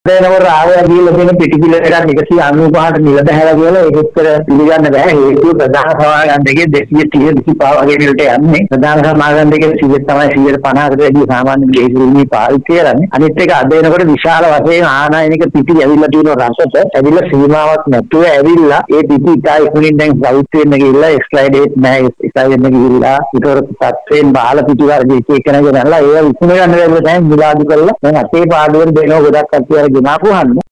එනකොට ආවය කියලා දෙන පිටිකිල එකක් 195ට මිල බහැලා කියලා ඒකෙත් පිළිගන්න බෑ. හේතුව ප්‍රධාන සමාගම් දෙකේ 230 25 වගේ මිලට යන්නේ. ප්‍රධාන සමාගම් දෙකේ 100 තමයි 150කට වැඩි සාමාන්‍ය දෙහිරුමි පාවිච්චි කරන්නේ. අනිත් එක අද එනකොට විශාල වශයෙන් ආනයනික පිටි ඇවිල්ලා තියෙන රසට ඇවිල්ලා සීමාවක් නැතුව ඇවිල්ලා ඒ පිටි ඉතයි කුණින් දැන් සවුත් වෙන්න ගිහිල්ලා එක්ස්ට්‍රා ඩේට් නැහැ ඉතයි වෙන්න ගිහිල්ලා ඊටර තත්ත්වෙන් බාල පිටි වර්ග එක එක නැගෙනලා ඒවා විකුණ ගන්න බැරිව දැන් මුලාදු කරලා දැන් අපේ පාඩුවේ දෙනවා ගොඩක් කට්ටිය අර ගෙනාපුවාම